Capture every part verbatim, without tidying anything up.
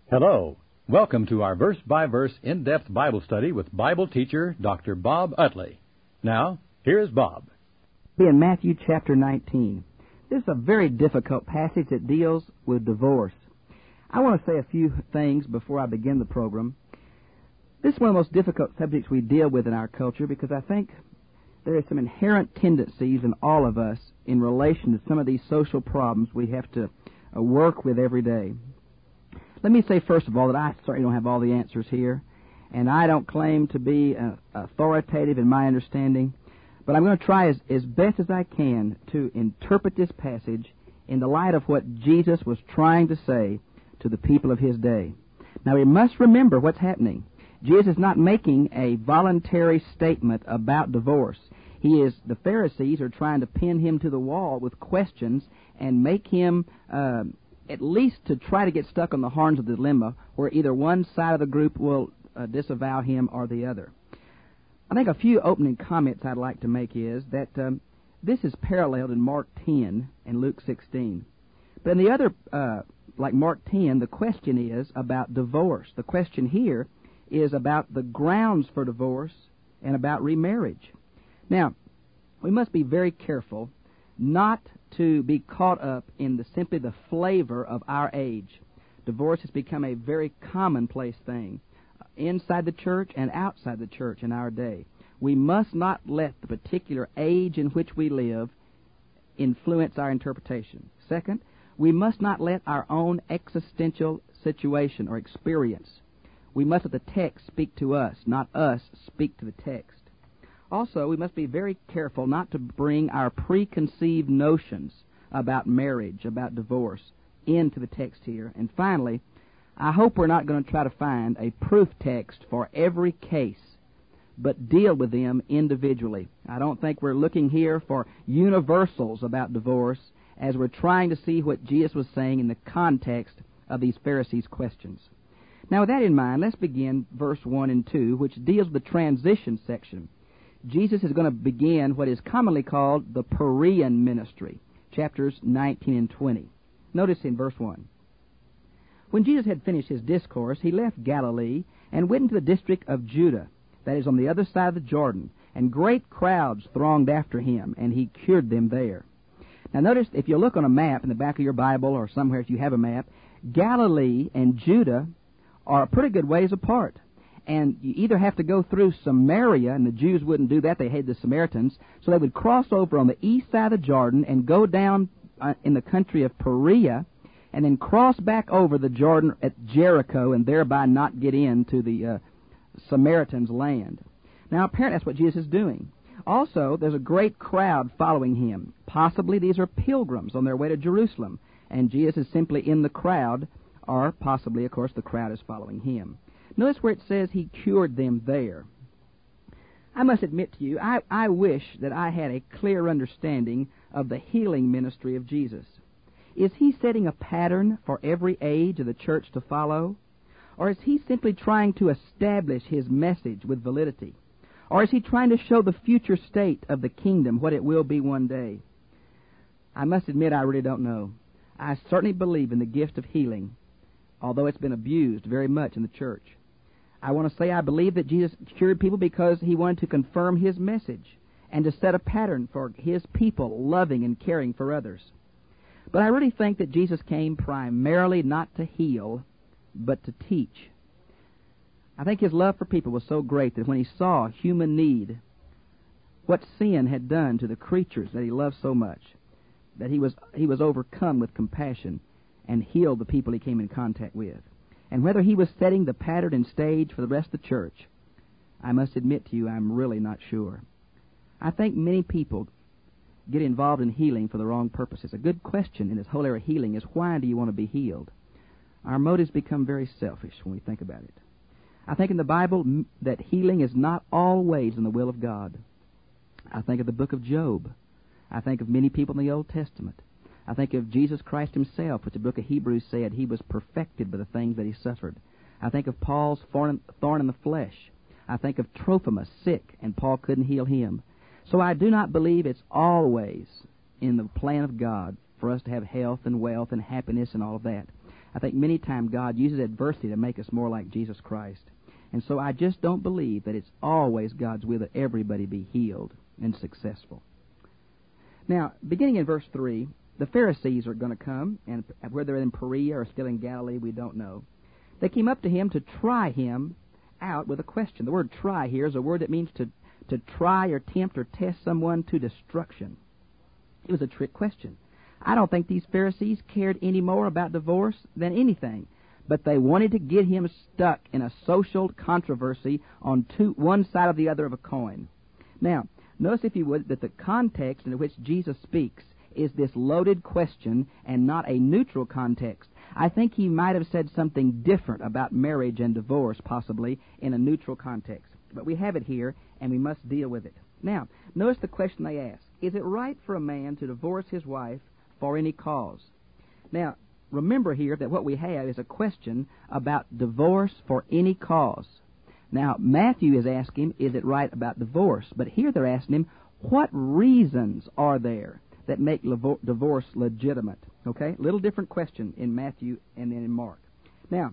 Hello. Welcome to our verse-by-verse in-depth Bible study with Bible teacher Doctor Bob Utley. Now, here's Bob. In Matthew chapter nineteen. This is a very difficult passage that deals with divorce. I want to say a few things before I begin the program. This is one of the most difficult subjects we deal with in our culture because I think there are some inherent tendencies in all of us in relation to some of these social problems we have to uh, work with every day. Let me say, first of all, that I certainly don't have all the answers here, and I don't claim to be uh, authoritative in my understanding, but I'm going to try as, as best as I can to interpret this passage in the light of what Jesus was trying to say to the people of his day. Now, we must remember what's happening. Jesus is not making a voluntary statement about divorce. He is, the Pharisees are trying to pin him to the wall with questions and make him... Uh, at least to try to get stuck on the horns of the dilemma where either one side of the group will uh, disavow him or the other. I think a few opening comments I'd like to make is that um, this is paralleled in Mark ten and Luke sixteen. But in the other, uh, like Mark ten, the question is about divorce. The question here is about the grounds for divorce and about remarriage. Now, we must be very careful not to be caught up in the simply the flavor of our age. Divorce has become a very commonplace thing inside the church and outside the church in our day. We must not let the particular age in which we live influence our interpretation. Second, we must not let our own existential situation or experience. We must let the text speak to us, not us speak to the text. Also, we must be very careful not to bring our preconceived notions about marriage, about divorce, into the text here. And finally, I hope we're not going to try to find a proof text for every case, but deal with them individually. I don't think we're looking here for universals about divorce as we're trying to see what Jesus was saying in the context of these Pharisees' questions. Now, with that in mind, let's begin verse one and two, which deals with the transition section. Jesus is going to begin what is commonly called the Perean ministry, chapters nineteen and twenty. Notice in verse one. When Jesus had finished his discourse, he left Galilee and went into the district of Judah, that is on the other side of the Jordan, and great crowds thronged after him, and he cured them there. Now notice, if you look on a map in the back of your Bible or somewhere if you have a map, Galilee and Judah are a pretty good ways apart. And you either have to go through Samaria, and the Jews wouldn't do that. They hated the Samaritans. So they would cross over on the east side of the Jordan and go down uh, in the country of Perea, and then cross back over the Jordan at Jericho and thereby not get into the uh, Samaritans' land. Now, apparently that's what Jesus is doing. Also, there's a great crowd following him. Possibly these are pilgrims on their way to Jerusalem, and Jesus is simply in the crowd, or possibly, of course, the crowd is following him. Notice where it says he cured them there. I must admit to you, I, I wish that I had a clear understanding of the healing ministry of Jesus. Is he setting a pattern for every age of the church to follow? Or is he simply trying to establish his message with validity? Or is he trying to show the future state of the kingdom, what it will be one day? I must admit I really don't know. I certainly believe in the gift of healing, although it's been abused very much in the church. I want to say I believe that Jesus cured people because he wanted to confirm his message and to set a pattern for his people loving and caring for others. But I really think that Jesus came primarily not to heal, but to teach. I think his love for people was so great that when he saw human need, what sin had done to the creatures that he loved so much, that he was he was overcome with compassion and healed the people he came in contact with. And whether he was setting the pattern and stage for the rest of the church, I must admit to you, I'm really not sure. I think many people get involved in healing for the wrong purposes. A good question in this whole area of healing is, why do you want to be healed? Our motives become very selfish when we think about it. I think in the Bible m- that healing is not always in the will of God. I think of the book of Job. I think of many people in the Old Testament. I think of Jesus Christ himself, which the book of Hebrews said he was perfected by the things that he suffered. I think of Paul's thorn in the flesh. I think of Trophimus, sick, and Paul couldn't heal him. So I do not believe it's always in the plan of God for us to have health and wealth and happiness and all of that. I think many times God uses adversity to make us more like Jesus Christ. And so I just don't believe that it's always God's will that everybody be healed and successful. Now, beginning in verse three, the Pharisees are going to come, and whether they're in Perea or still in Galilee, we don't know. They came up to him to try him out with a question. The word try here is a word that means to, to try or tempt or test someone to destruction. It was a trick question. I don't think these Pharisees cared any more about divorce than anything, but they wanted to get him stuck in a social controversy on two, one side or the other of a coin. Now, notice, if you would, that the context in which Jesus speaks is this loaded question and not a neutral context. I think he might have said something different about marriage and divorce, possibly, in a neutral context. But we have it here, and we must deal with it. Now, notice the question they ask. Is it right for a man to divorce his wife for any cause? Now, remember here that what we have is a question about divorce for any cause. Now, Matthew is asking, is it right about divorce? But here they're asking him, what reasons are there that make levo- divorce legitimate? Okay? A little different question in Matthew and then in Mark. Now,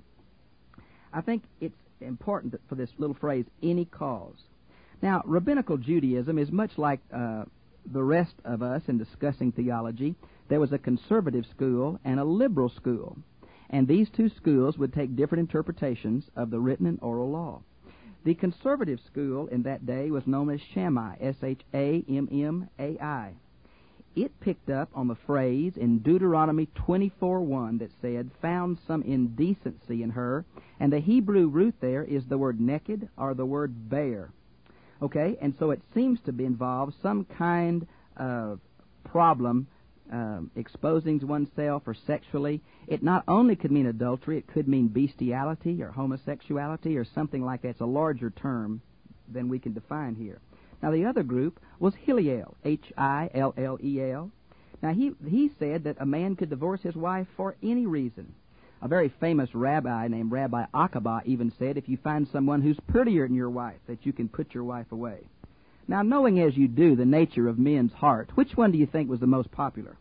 I think it's important for this little phrase, any cause. Now, rabbinical Judaism is much like uh, the rest of us in discussing theology. There was a conservative school and a liberal school, and these two schools would take different interpretations of the written and oral law. The conservative school in that day was known as Shammai, S H A M M A I. It picked up on the phrase in Deuteronomy twenty-four one that said, found some indecency in her, and the Hebrew root there is the word naked or the word bare. Okay, and so it seems to be involved some kind of problem um, exposing oneself or sexually. It not only could mean adultery, it could mean bestiality or homosexuality or something like that. It's a larger term than we can define here. Now, the other group was Hillel, H I L L E L. Now, he, he said that a man could divorce his wife for any reason. A very famous rabbi named Rabbi Akiba even said, if you find someone who's prettier than your wife, that you can put your wife away. Now, knowing as you do the nature of men's heart, which one do you think was the most popular?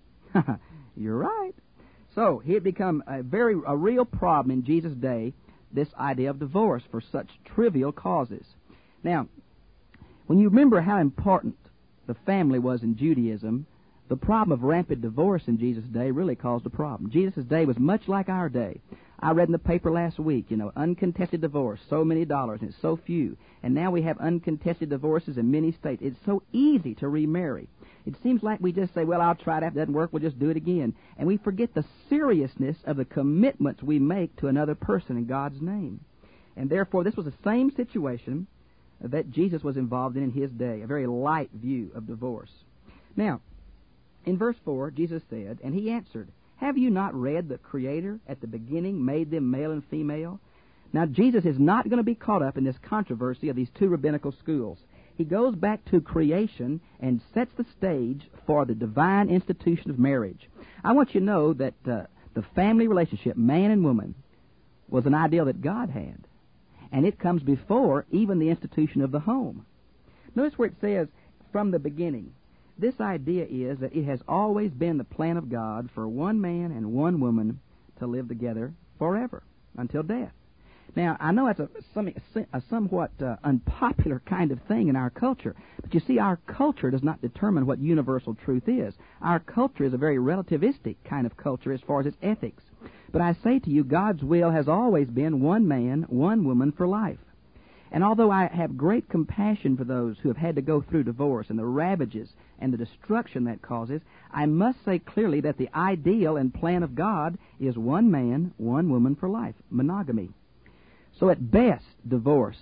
You're right. So, he had become a very a real problem in Jesus' day, this idea of divorce for such trivial causes. Now, when you remember how important the family was in Judaism, the problem of rampant divorce in Jesus' day really caused a problem. Jesus' day was much like our day. I read in the paper last week, you know, uncontested divorce, so many dollars, and it's so few. And now we have uncontested divorces in many states. It's so easy to remarry. It seems like we just say, well, I'll try it. If it doesn't work, we'll just do it again. And we forget the seriousness of the commitments we make to another person in God's name. And therefore, this was the same situation that Jesus was involved in in his day, a very light view of divorce. Now, in verse four, Jesus said, and he answered, have you not read the Creator at the beginning made them male and female? Now, Jesus is not going to be caught up in this controversy of these two rabbinical schools. He goes back to creation and sets the stage for the divine institution of marriage. I want you to know that uh, the family relationship, man and woman, was an ideal that God had. And it comes before even the institution of the home. Notice where it says, from the beginning. This idea is that it has always been the plan of God for one man and one woman to live together forever, until death. Now, I know that's a, some, a somewhat uh, unpopular kind of thing in our culture, but you see, our culture does not determine what universal truth is. Our culture is a very relativistic kind of culture as far as its ethics. But I say to you, God's will has always been one man, one woman for life. And although I have great compassion for those who have had to go through divorce and the ravages and the destruction that causes, I must say clearly that the ideal and plan of God is one man, one woman for life, monogamy. So at best, divorce,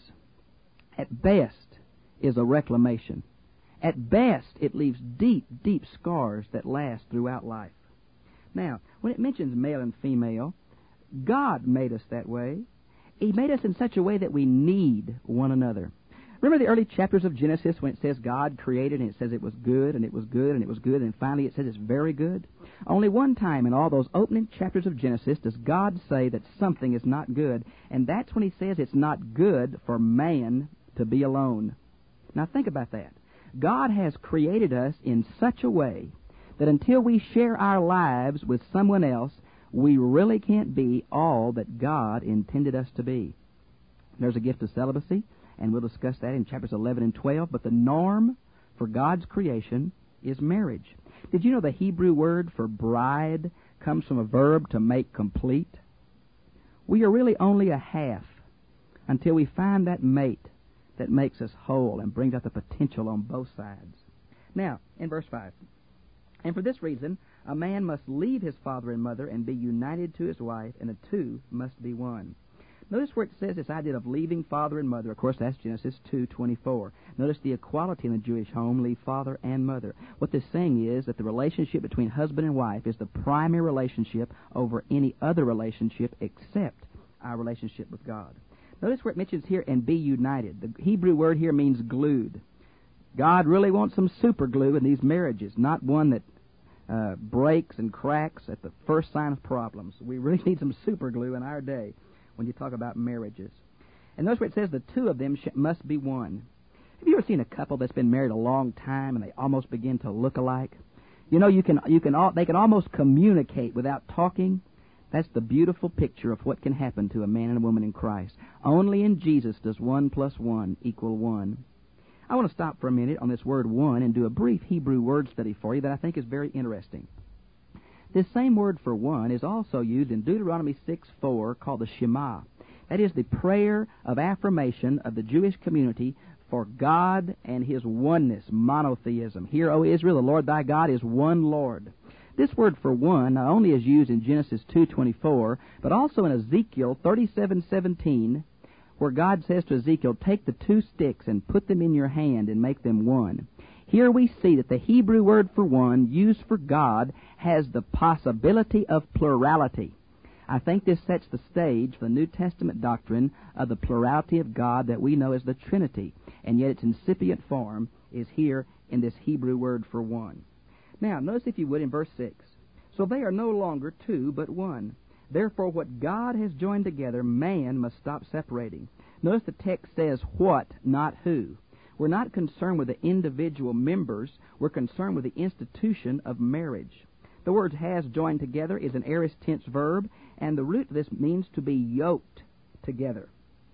at best, is a reclamation. At best, it leaves deep, deep scars that last throughout life. Now, when it mentions male and female, God made us that way. He made us in such a way that we need one another. Remember the early chapters of Genesis when it says God created and it says it was good and it was good and it was good and finally it says it's very good? Only one time in all those opening chapters of Genesis does God say that something is not good, and that's when he says it's not good for man to be alone. Now think about that. God has created us in such a way that until we share our lives with someone else, we really can't be all that God intended us to be. There's a gift of celibacy, and we'll discuss that in chapters eleven and twelve, but the norm for God's creation is marriage. Did you know the Hebrew word for bride comes from a verb to make complete? We are really only a half until we find that mate that makes us whole and brings out the potential on both sides. Now, in verse five, and for this reason, a man must leave his father and mother and be united to his wife, and the two must be one. Notice where it says this idea of leaving father and mother. Of course, that's Genesis two twenty-four. Notice the equality in the Jewish home, leave father and mother. What this saying is that the relationship between husband and wife is the primary relationship over any other relationship except our relationship with God. Notice where it mentions here, and be united. The Hebrew word here means glued. God really wants some super glue in these marriages, not one that uh, breaks and cracks at the first sign of problems. We really need some super glue in our day when you talk about marriages. And notice where it says the two of them sh- must be one. Have you ever seen a couple that's been married a long time and they almost begin to look alike? You know, you can you can all, they can almost communicate without talking. That's the beautiful picture of what can happen to a man and a woman in Christ. Only in Jesus does one plus one equal one. I want to stop for a minute on this word one and do a brief Hebrew word study for you that I think is very interesting. This same word for one is also used in Deuteronomy six four, called the Shema. That is the prayer of affirmation of the Jewish community for God and His oneness, monotheism. Hear, O Israel, the Lord thy God is one Lord. This word for one not only is used in Genesis two twenty-four, but also in Ezekiel thirty-seven seventeen, where God says to Ezekiel, take the two sticks and put them in your hand and make them one. Here we see that the Hebrew word for one, used for God, has the possibility of plurality. I think this sets the stage for the New Testament doctrine of the plurality of God that we know as the Trinity, and yet its incipient form is here in this Hebrew word for one. Now, notice if you would in verse six. So they are no longer two, but one. Therefore, what God has joined together, man must stop separating. Notice the text says what, not who. We're not concerned with the individual members. We're concerned with the institution of marriage. The word has joined together is an aorist tense verb, and the root of this means to be yoked together.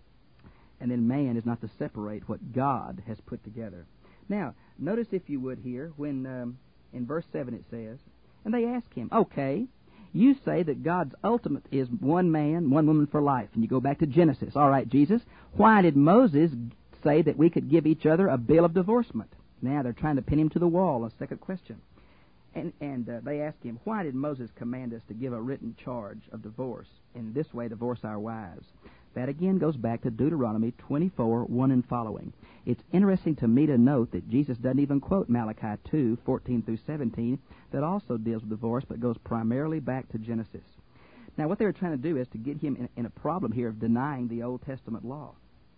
And then man is not to separate what God has put together. Now, notice if you would here, when um, in verse seven it says, and they ask him, okay, you say that God's ultimate is one man, one woman for life. And you go back to Genesis. All right, Jesus, why did Moses say that we could give each other a bill of divorcement? Now they're trying to pin him to the wall. A second question. And, and uh, they ask him, why did Moses command us to give a written charge of divorce, in this way divorce our wives? That again goes back to Deuteronomy twenty-four, one and following. It's interesting to me to note that Jesus doesn't even quote Malachi two, fourteen through seventeen, that also deals with divorce, but goes primarily back to Genesis. Now, what they were trying to do is to get him in, in a problem here of denying the Old Testament law.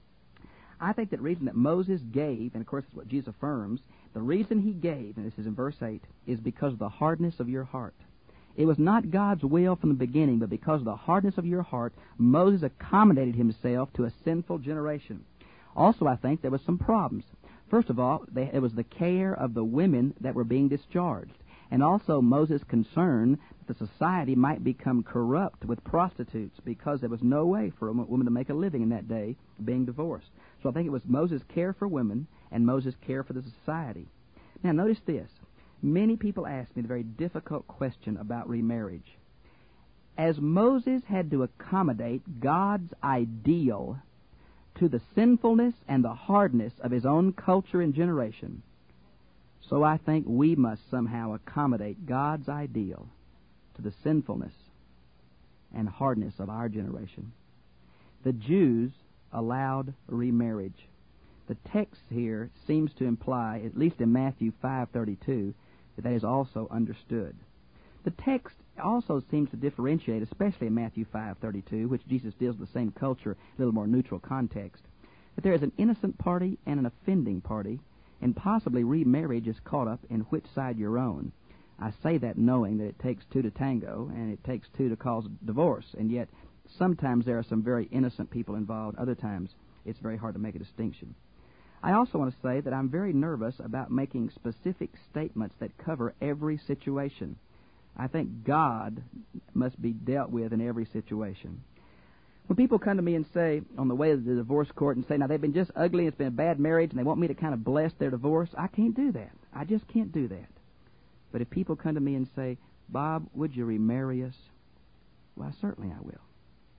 I think that the reason that Moses gave, and of course it's what Jesus affirms, the reason he gave, and this is in verse eight, is because of the hardness of your heart. It was not God's will from the beginning, but because of the hardness of your heart, Moses accommodated himself to a sinful generation. Also, I think there was some problems. First of all, they, it was the care of the women that were being discharged. And also Moses' concern that the society might become corrupt with prostitutes, because there was no way for a woman to make a living in that day being divorced. So I think it was Moses' care for women and Moses' care for the society. Now notice this. Many people ask me the very difficult question about remarriage. As Moses had to accommodate God's ideal to the sinfulness and the hardness of his own culture and generation, so I think we must somehow accommodate God's ideal to the sinfulness and hardness of our generation. The Jews allowed remarriage. The text here seems to imply, at least in Matthew five thirty-two, that that is also understood. The text also seems to differentiate, especially in Matthew five thirty-two, which Jesus deals with the same culture, a little more neutral context, that there is an innocent party and an offending party, and possibly remarriage is caught up in which side you're on. I say that knowing that it takes two to tango, and it takes two to cause divorce, and yet sometimes there are some very innocent people involved. Other times it's very hard to make a distinction. I also want to say that I'm very nervous about making specific statements that cover every situation. I think God must be dealt with in every situation. When people come to me and say, on the way to the divorce court, and say, now they've been just ugly, it's been a bad marriage, and they want me to kind of bless their divorce, I can't do that. I just can't do that. But if people come to me and say, Bob, would you remarry us? Well, certainly I will.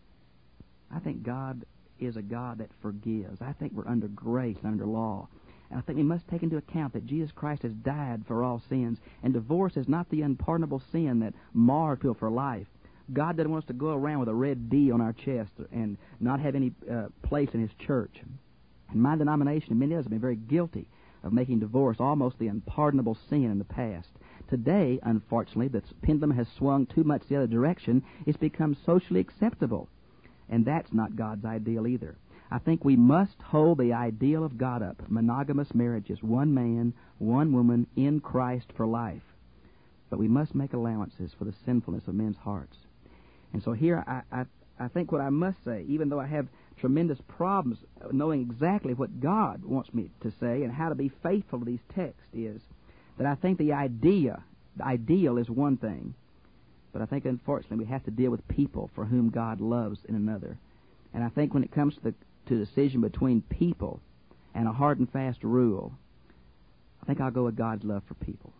I think God is a God that forgives. I think we're under grace and under law. And I think we must take into account that Jesus Christ has died for all sins, and divorce is not the unpardonable sin that mars people for life. God doesn't want us to go around with a red D on our chest and not have any uh, place in His church. And my denomination, and many others, have been very guilty of making divorce almost the unpardonable sin in the past. Today, unfortunately, the pendulum has swung too much the other direction. It's become socially acceptable. And that's not God's ideal either. I think we must hold the ideal of God up. Monogamous marriages, one man, one woman in Christ for life. But we must make allowances for the sinfulness of men's hearts. And so here I, I, I think what I must say, even though I have tremendous problems knowing exactly what God wants me to say and how to be faithful to these texts, is that I think the idea, the ideal is one thing, but I think unfortunately we have to deal with people for whom God loves in another. And I think when it comes to the to the decision between people and a hard and fast rule, I think I'll go with God's love for people.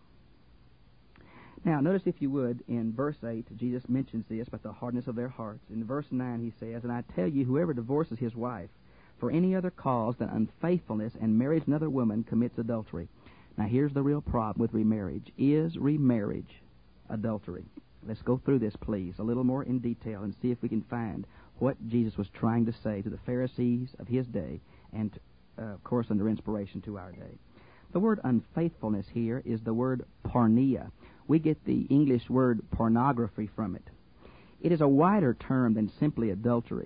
Now, notice, if you would, in verse eight, Jesus mentions this about the hardness of their hearts. In verse nine, he says, And I tell you, whoever divorces his wife for any other cause than unfaithfulness and marries another woman commits adultery. Now, here's the real problem with remarriage. Is remarriage adultery? Let's go through this, please, a little more in detail and see if we can find what Jesus was trying to say to the Pharisees of his day and, uh, of course, under inspiration to our day. The word unfaithfulness here is the word porneia. We get the English word pornography from it. It is a wider term than simply adultery.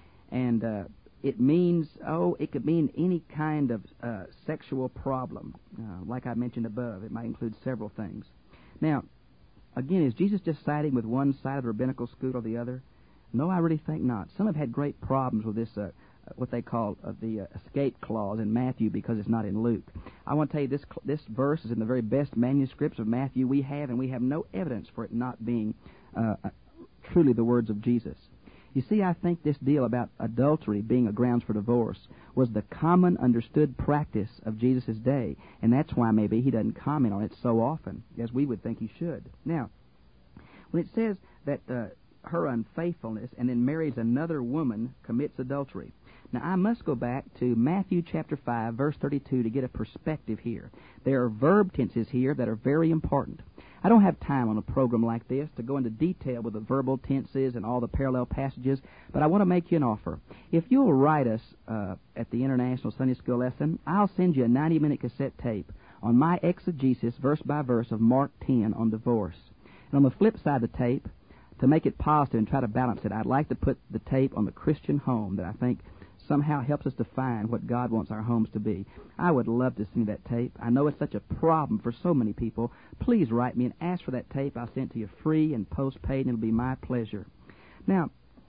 And uh, it means, oh, it could mean any kind of uh, sexual problem. Uh, like I mentioned above, it might include several things. Now, again, is Jesus just siding with one side of the rabbinical school or the other? No, I really think not. Some have had great problems with this, uh, what they call uh, the uh, escape clause in Matthew because it's not in Luke. I want to tell you, this this verse is in the very best manuscripts of Matthew we have, and we have no evidence for it not being uh, truly the words of Jesus. You see, I think this deal about adultery being a grounds for divorce was the common understood practice of Jesus' day, and that's why maybe he doesn't comment on it so often as we would think he should. Now, when it says that uh, her unfaithfulness and then marries another woman commits adultery. Now, I must go back to Matthew chapter five, verse thirty-two to get a perspective here. There are verb tenses here that are very important. I don't have time on a program like this to go into detail with the verbal tenses and all the parallel passages, but I want to make you an offer. If you'll write us uh, at the International Sunday School lesson, I'll send you a ninety-minute cassette tape on my exegesis, verse by verse, of Mark ten on divorce. And on the flip side of the tape, to make it positive and try to balance it, I'd like to put the tape on the Christian home that I think somehow helps us define what God wants our homes to be. I would love to see that tape. I know it's such a problem for so many people. Please write me and ask for that tape. I'll send it to you free and postpaid, and it'll be my pleasure. Now,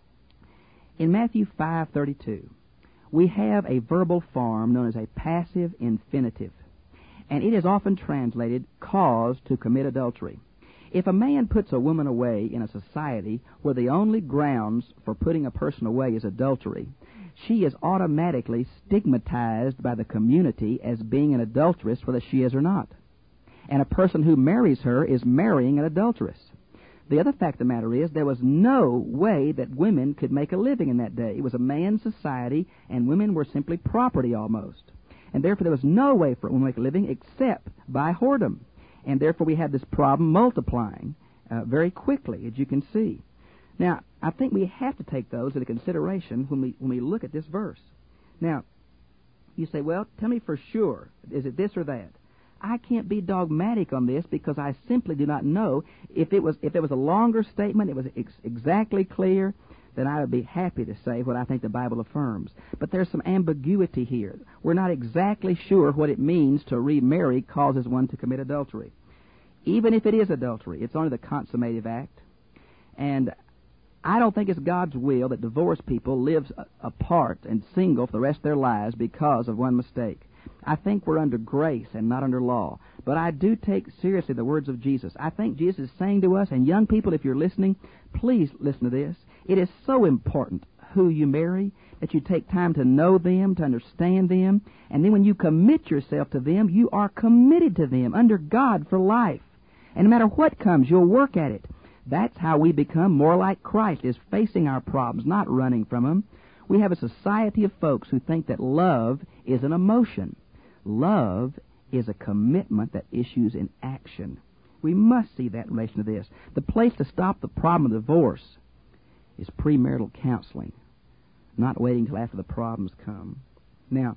in Matthew five thirty-two, we have a verbal form known as a passive infinitive, and it is often translated cause to commit adultery. If a man puts a woman away in a society where the only grounds for putting a person away is adultery, she is automatically stigmatized by the community as being an adulteress, whether she is or not. And a person who marries her is marrying an adulteress. The other fact of the matter is there was no way that women could make a living in that day. It was a man's society, and women were simply property almost. And therefore there was no way for a woman to make a living except by whoredom. And therefore we have this problem multiplying uh, very quickly, as you can see. Now, I think we have to take those into consideration when we when we look at this verse. Now, you say, well, tell me for sure, is it this or that? I can't be dogmatic on this because I simply do not know. If it was if it was a longer statement, it was ex- exactly clear, then I would be happy to say what I think the Bible affirms. But there's some ambiguity here. We're not exactly sure what it means to remarry causes one to commit adultery. Even if it is adultery, it's only the consummative act. And I don't think it's God's will that divorced people live apart and single for the rest of their lives because of one mistake. I think we're under grace and not under law. But I do take seriously the words of Jesus. I think Jesus is saying to us, and young people, if you're listening, please listen to this. It is so important who you marry, that you take time to know them, to understand them, and then when you commit yourself to them, you are committed to them under God for life. And no matter what comes, you'll work at it. That's how we become more like Christ, is facing our problems, not running from them. We have a society of folks who think that love is an emotion. Love is a commitment that issues in action. We must see that in relation to this. The place to stop the problem of divorce is premarital counseling, not waiting till after the problems come. Now,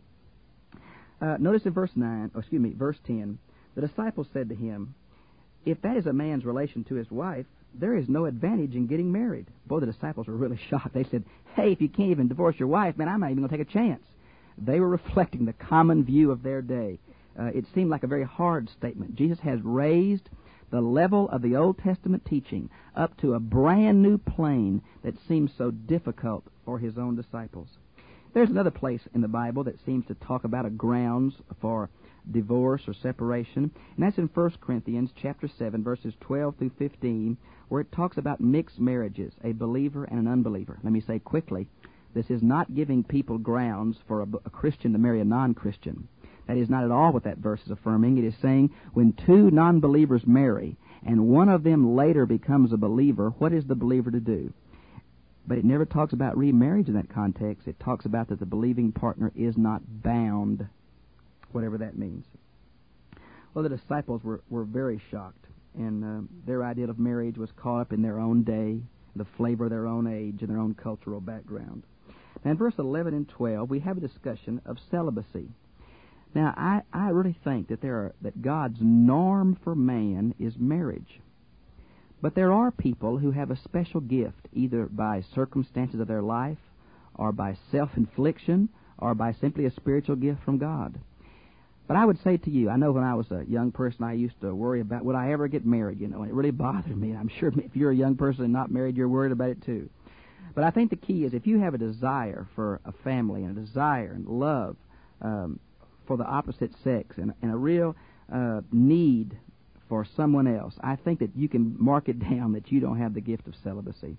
uh, notice in verse nine, or excuse me, verse ten, the disciples said to him, if that is a man's relation to his wife, there is no advantage in getting married. Boy, the disciples were really shocked. They said, hey, if you can't even divorce your wife, man, I'm not even going to take a chance. They were reflecting the common view of their day. Uh, it seemed like a very hard statement. Jesus has raised the level of the Old Testament teaching up to a brand new plane that seems so difficult for his own disciples. There's another place in the Bible that seems to talk about a grounds for divorce or separation, and that's in First Corinthians chapter seven, verses twelve through fifteen, where it talks about mixed marriages, a believer and an unbeliever. Let me say quickly, this is not giving people grounds for a, a Christian to marry a non-Christian. That is not at all what that verse is affirming. It is saying when two non-believers marry and one of them later becomes a believer, what is the believer to do? But it never talks about remarriage in that context. It talks about that the believing partner is not bound, whatever that means. Well, the disciples were, were very shocked, and uh, their idea of marriage was caught up in their own day, the flavor of their own age, and their own cultural background. Now, in verse eleven and twelve, we have a discussion of celibacy. Now, I, I really think that there are, that God's norm for man is marriage. But there are people who have a special gift, either by circumstances of their life, or by self-infliction, or by simply a spiritual gift from God. But I would say to you, I know when I was a young person, I used to worry about, would I ever get married, you know, and it really bothered me. I'm sure if you're a young person and not married, you're worried about it too. But I think the key is if you have a desire for a family and a desire and love um, for the opposite sex and, and a real uh, need for someone else, I think that you can mark it down that you don't have the gift of celibacy.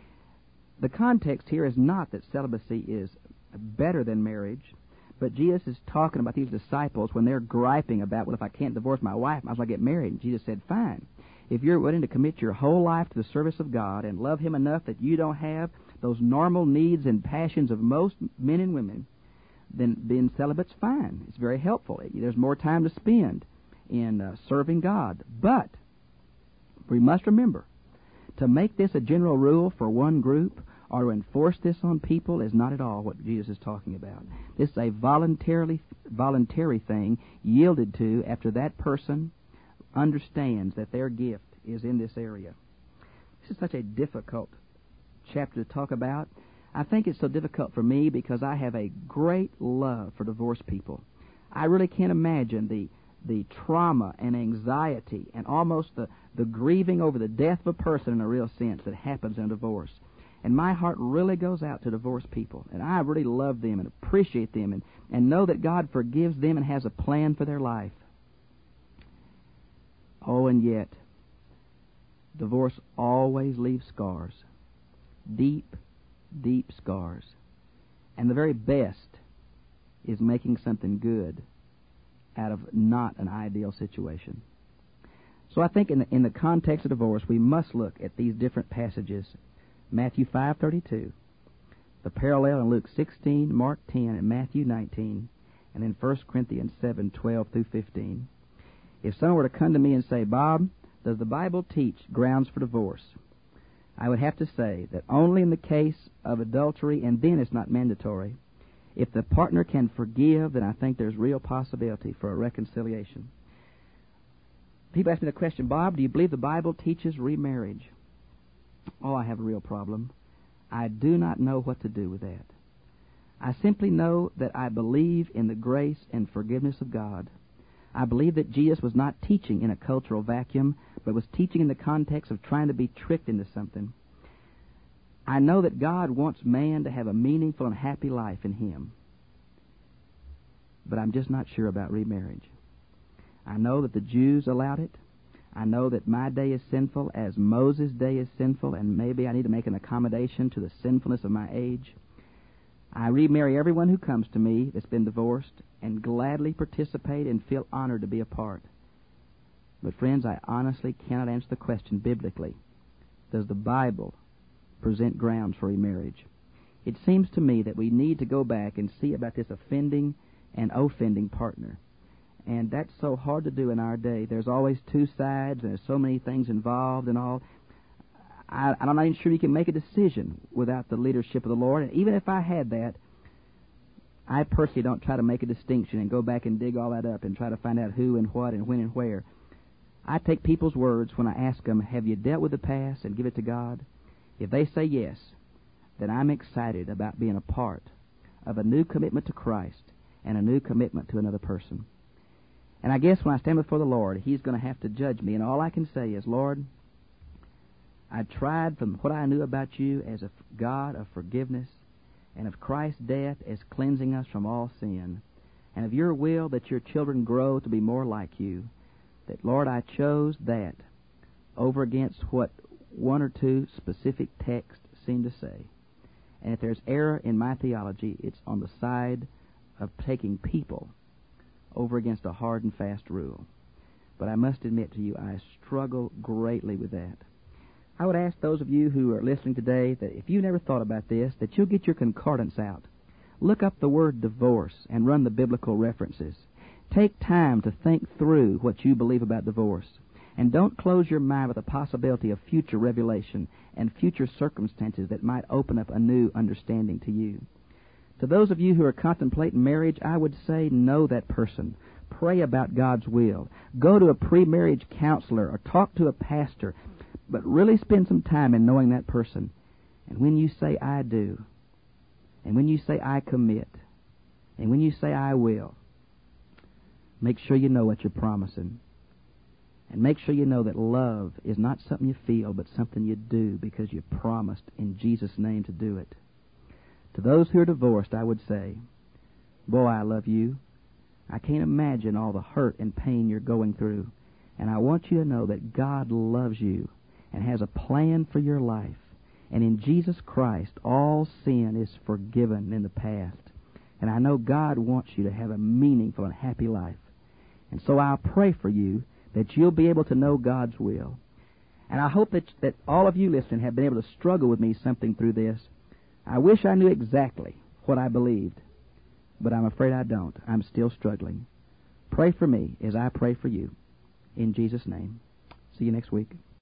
The context here is not that celibacy is better than marriage, but Jesus is talking about these disciples when they're griping about, well, if I can't divorce my wife, I might as well get married. And Jesus said, fine. If you're willing to commit your whole life to the service of God and love Him enough that you don't have those normal needs and passions of most men and women, then being celibate's fine. It's very helpful. There's more time to spend in uh, serving God. But we must remember, to make this a general rule for one group or to enforce this on people is not at all what Jesus is talking about. This is a voluntarily voluntary thing yielded to after that person understands that their gift is in this area. This is such a difficult chapter to talk about. I think it's so difficult for me because I have a great love for divorced people. I really can't imagine the the trauma and anxiety and almost the, the grieving over the death of a person in a real sense that happens in a divorce. And my heart really goes out to divorced people. And I really love them and appreciate them and, and know that God forgives them and has a plan for their life. Oh, and yet, divorce always leaves scars. Deep, deep scars. And the very best is making something good out of not an ideal situation. So I think in the, in the context of divorce, we must look at these different passages. Matthew five thirty-two, the parallel in Luke sixteen, Mark ten, and Matthew nineteen, and then First Corinthians seven twelve through fifteen. If someone were to come to me and say, Bob, does the Bible teach grounds for divorce? I would have to say that only in the case of adultery, and then it's not mandatory. If the partner can forgive, then I think there's real possibility for a reconciliation. People ask me the question, Bob, do you believe the Bible teaches remarriage? Oh, I have a real problem. I do not know what to do with that. I simply know that I believe in the grace and forgiveness of God. I believe that Jesus was not teaching in a cultural vacuum, but was teaching in the context of trying to be tricked into something. I know that God wants man to have a meaningful and happy life in Him. but I'm just not sure about remarriage. I know that the Jews allowed it. I know that my day is sinful as Moses' day is sinful, and maybe I need to make an accommodation to the sinfulness of my age. I remarry everyone who comes to me that's been divorced and gladly participate and feel honored to be a part. But friends, I honestly cannot answer the question biblically. Does the Bible present grounds for remarriage? It seems to me that we need to go back and see about this offending and offending partner. And that's so hard to do in our day. There's always two sides, and there's so many things involved and all. I, I'm not even sure you can make a decision without the leadership of the Lord. And even if I had that, I personally don't try to make a distinction and go back and dig all that up and try to find out who and what and when and where. I take people's words when I ask them, have you dealt with the past, and give it to God? If they say yes, then I'm excited about being a part of a new commitment to Christ and a new commitment to another person. And I guess when I stand before the Lord, He's going to have to judge me. And all I can say is, Lord, I tried from what I knew about You as a God of forgiveness and of Christ's death as cleansing us from all sin, and of Your will that Your children grow to be more like You, that, Lord, I chose that over against what one or two specific texts seem to say. And if there's error in my theology, it's on the side of taking people over against a hard and fast rule. But I must admit to you, I struggle greatly with that. I would ask those of you who are listening today that if you never thought about this, that you'll get your concordance out. Look up the word divorce and run the biblical references. Take time to think through what you believe about divorce. And don't close your mind with the possibility of future revelation and future circumstances that might open up a new understanding to you. To those of you who are contemplating marriage, I would say know that person. Pray about God's will. Go to a pre-marriage counselor or talk to a pastor, but really spend some time in knowing that person. And when you say, I do, and when you say, I commit, and when you say, I will, make sure you know what you're promising. And make sure you know that love is not something you feel, but something you do because you promised in Jesus' name to do it. To those who are divorced, I would say, boy, I love you. I can't imagine all the hurt and pain you're going through. And I want you to know that God loves you and has a plan for your life. And in Jesus Christ, all sin is forgiven in the past. And I know God wants you to have a meaningful and happy life. And so I'll pray for you that you'll be able to know God's will. And I hope that, that all of you listening have been able to struggle with me something through this. I wish I knew exactly what I believed, but I'm afraid I don't. I'm still struggling. Pray for me as I pray for you. In Jesus' name. See you next week.